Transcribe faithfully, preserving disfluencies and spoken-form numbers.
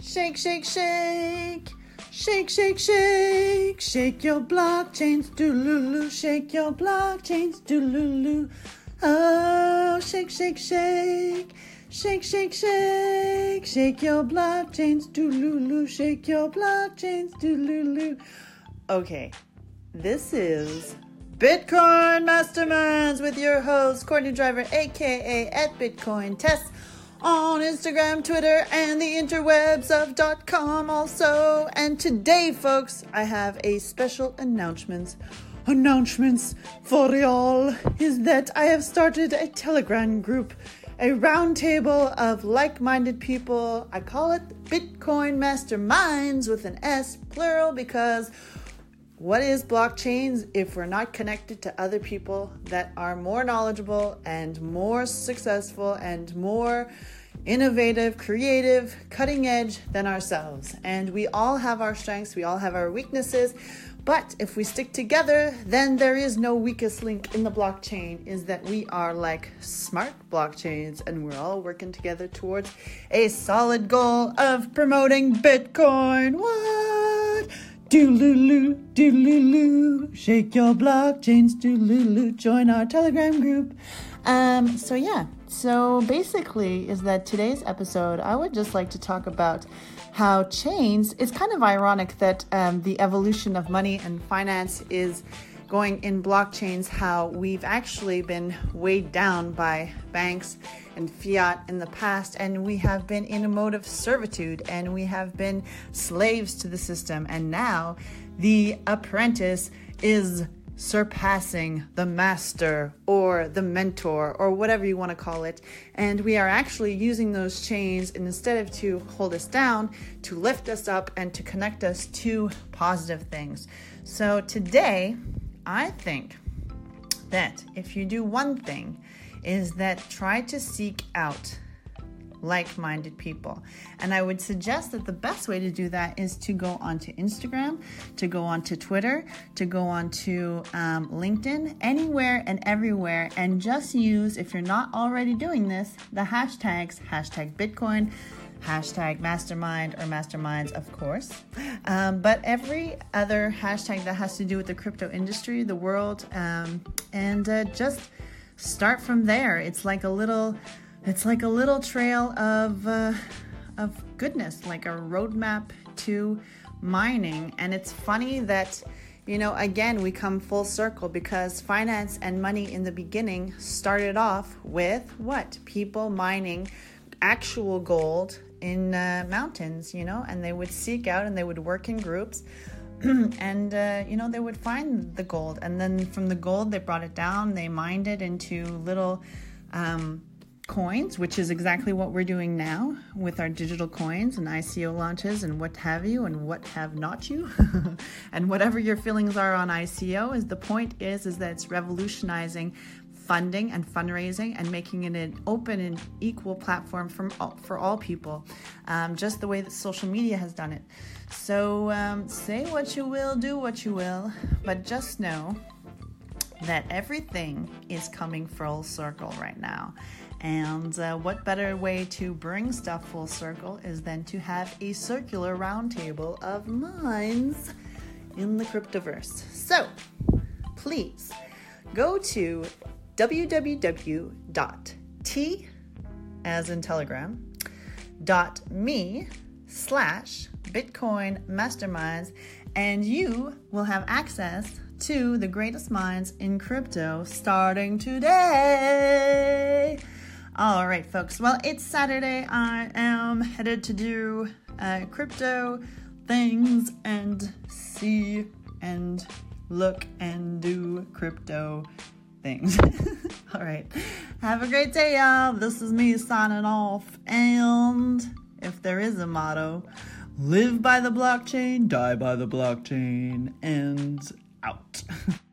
Shake, shake, shake. Shake, shake, shake. Shake your blockchains, do-loo-loo. Shake your blockchains, do-loo-loo. Oh, shake, shake, shake. Shake, shake, shake. Shake your blockchains, do-loo-loo. Shake your blockchains, do-loo-loo. Okay, this is Bitcoin Masterminds with your host, Courtney Driver, aka at Bitcoin Tess, on Instagram, Twitter, and the interwebs of .com also. And today, folks, I have a special announcements. Announcements for y'all is that I have started a Telegram group, a roundtable of like-minded people. I call it Bitcoin Masterminds with an S, plural, because what is blockchains if we're not connected to other people that are more knowledgeable and more successful and more innovative, creative, cutting edge than ourselves? And we all have our strengths, we all have our weaknesses, but if we stick together, then there is no weakest link in the blockchain, is that we are like smart blockchains and we're all working together towards a solid goal of promoting Bitcoin. What? Do-loo-loo, do-loo-loo, shake your blockchains, do-loo-loo, join our Telegram group. Um, so yeah, so basically is that today's episode, I would just like to talk about how chains, it's kind of ironic that um, the evolution of money and finance is going in blockchains, how we've actually been weighed down by banks and fiat in the past, and we have been in a mode of servitude, and we have been slaves to the system, and now the apprentice is surpassing the master or the mentor or whatever you want to call it, and we are actually using those chains instead of to hold us down, to lift us up and to connect us to positive things. So today, I think that if you do one thing is that try to seek out like-minded people. And I would suggest that the best way to do that is to go onto Instagram, to go onto Twitter, to go onto um, LinkedIn, anywhere and everywhere, and just use, if you're not already doing this, the hashtags, hashtag Bitcoin, hashtag mastermind or masterminds, of course. Um, but every other hashtag that has to do with the crypto industry, the world, um, and uh, just start from there. It's like a little, it's like a little trail of uh, of goodness, like a roadmap to mining. And it's funny that, you know, again, we come full circle because finance and money in the beginning started off with what? People mining actual gold in uh, mountains, you know, and they would seek out and they would work in groups and, uh, you know, they would find the gold. And then from the gold, they brought it down, they mined it into little um, coins, which is exactly what we're doing now with our digital coins and I C O launches and what have you and what have not you. And whatever your feelings are on I C O, is the point is, is that it's revolutionizing funding and fundraising and making it an open and equal platform from all, for all people, um, just the way that social media has done it. So um, say what you will, do what you will, but just know that everything is coming full circle right now. And uh, what better way to bring stuff full circle is than to have a circular roundtable of minds in the cryptoverse. So please go to www dot t as in telegram dot me slash bitcoin masterminds, and you will have access to the greatest minds in crypto starting today. All right, folks, well, it's Saturday. I am headed to do uh, crypto things and see and look and do crypto things. All right. Have a great day, y'all. This is me signing off. And if there is a motto, live by the blockchain, die by the blockchain, and out.